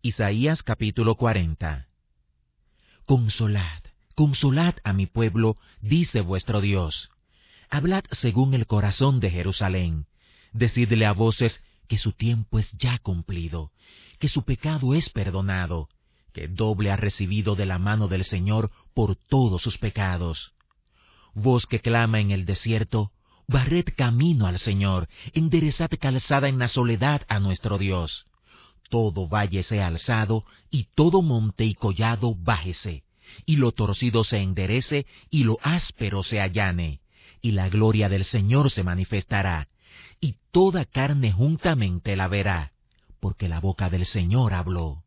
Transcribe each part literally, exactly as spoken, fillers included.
Isaías capítulo cuarenta. Consolad, consolad a mi pueblo, dice vuestro Dios. Hablad según el corazón de Jerusalén. Decidle a voces que su tiempo es ya cumplido, que su pecado es perdonado, que doble ha recibido de la mano del Señor por todos sus pecados. Voz que clama en el desierto, barred camino al Señor, enderezad calzada en la soledad a nuestro Dios. Todo valle sea alzado, y todo monte y collado bájese, y lo torcido se enderece, y lo áspero se allane, y la gloria del Señor se manifestará, y toda carne juntamente la verá, porque la boca del Señor habló.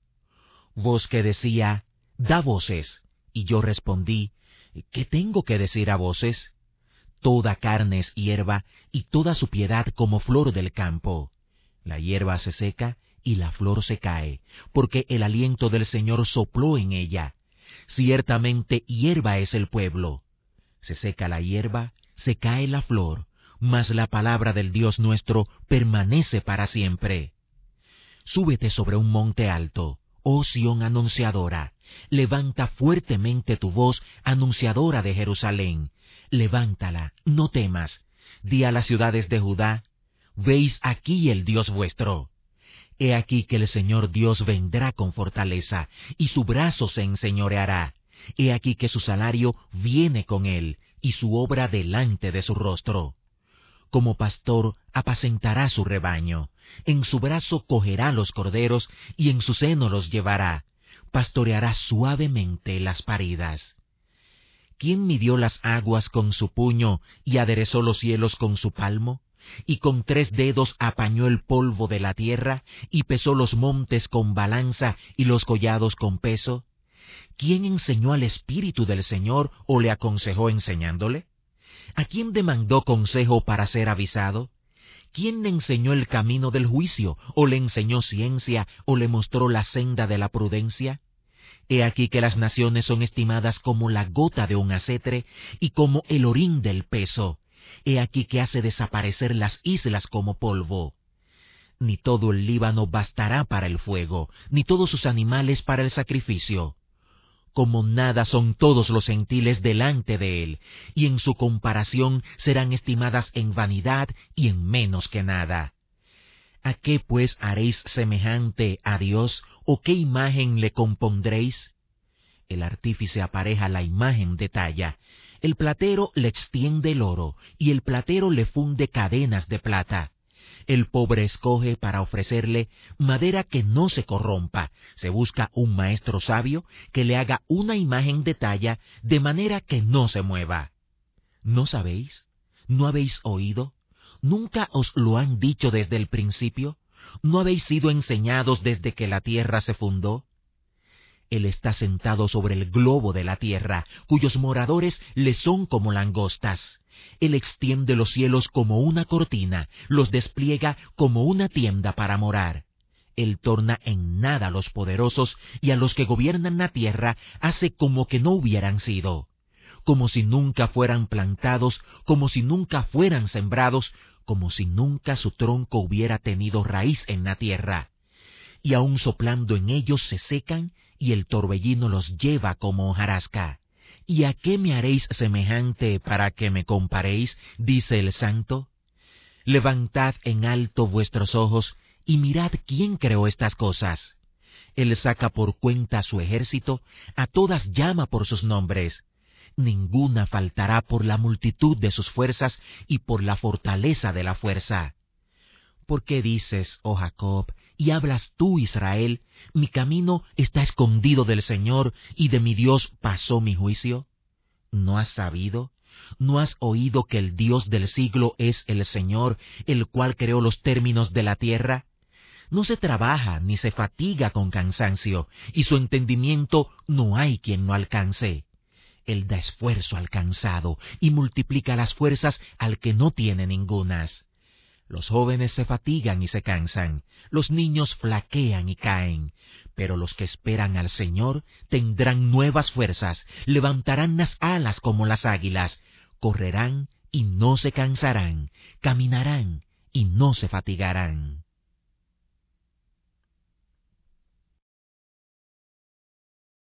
Voz que decía, da voces, y yo respondí, ¿qué tengo que decir a voces? Toda carne es hierba, y toda su piedad como flor del campo. La hierba se seca, y la flor se cae, porque el aliento del Señor sopló en ella. Ciertamente hierba es el pueblo. Se seca la hierba, se cae la flor, mas la palabra del Dios nuestro permanece para siempre. Súbete sobre un monte alto, oh Sión anunciadora, levanta fuertemente tu voz, anunciadora de Jerusalén. Levántala, no temas. Di a las ciudades de Judá, veis aquí el Dios vuestro. He aquí que el Señor Dios vendrá con fortaleza, y su brazo se enseñoreará. He aquí que su salario viene con él, y su obra delante de su rostro. Como pastor apacentará su rebaño, en su brazo cogerá los corderos, y en su seno los llevará. Pastoreará suavemente las paridas. ¿Quién midió las aguas con su puño, y aderezó los cielos con su palmo? Y con tres dedos apañó el polvo de la tierra, y pesó los montes con balanza y los collados con peso. ¿Quién enseñó al Espíritu del Señor o le aconsejó enseñándole? ¿A quién demandó consejo para ser avisado? ¿Quién le enseñó el camino del juicio, o le enseñó ciencia, o le mostró la senda de la prudencia? He aquí que las naciones son estimadas como la gota de un acetre, y como el orín del peso. He aquí que hace desaparecer las islas como polvo. Ni todo el Líbano bastará para el fuego, ni todos sus animales para el sacrificio. Como nada son todos los gentiles delante de él, y en su comparación serán estimadas en vanidad y en menos que nada. ¿A qué pues haréis semejante a Dios, o qué imagen le compondréis? El artífice apareja la imagen de talla, el platero le extiende el oro, y el platero le funde cadenas de plata. El pobre escoge para ofrecerle madera que no se corrompa, se busca un maestro sabio que le haga una imagen de talla de manera que no se mueva. ¿No sabéis? ¿No habéis oído? ¿Nunca os lo han dicho desde el principio? ¿No habéis sido enseñados desde que la tierra se fundó? Él está sentado sobre el globo de la tierra, cuyos moradores le son como langostas. Él extiende los cielos como una cortina, los despliega como una tienda para morar. Él torna en nada a los poderosos, y a los que gobiernan la tierra hace como que no hubieran sido. Como si nunca fueran plantados, como si nunca fueran sembrados, como si nunca su tronco hubiera tenido raíz en la tierra. Y aun soplando en ellos se secan, y el torbellino los lleva como hojarasca. ¿Y a qué me haréis semejante para que me comparéis? Dice el Santo. Levantad en alto vuestros ojos, y mirad quién creó estas cosas. Él saca por cuenta a su ejército, a todas llama por sus nombres. Ninguna faltará por la multitud de sus fuerzas y por la fortaleza de la fuerza. ¿Por qué dices, oh Jacob, y hablas tú, Israel, mi camino está escondido del Señor, y de mi Dios pasó mi juicio? ¿No has sabido? ¿No has oído que el Dios del siglo es el Señor, el cual creó los términos de la tierra? No se trabaja ni se fatiga con cansancio, y su entendimiento no hay quien lo alcance. Él da esfuerzo al cansado, y multiplica las fuerzas al que no tiene ningunas. Los jóvenes se fatigan y se cansan, los niños flaquean y caen, pero los que esperan al Señor tendrán nuevas fuerzas, levantarán las alas como las águilas, correrán y no se cansarán, caminarán y no se fatigarán.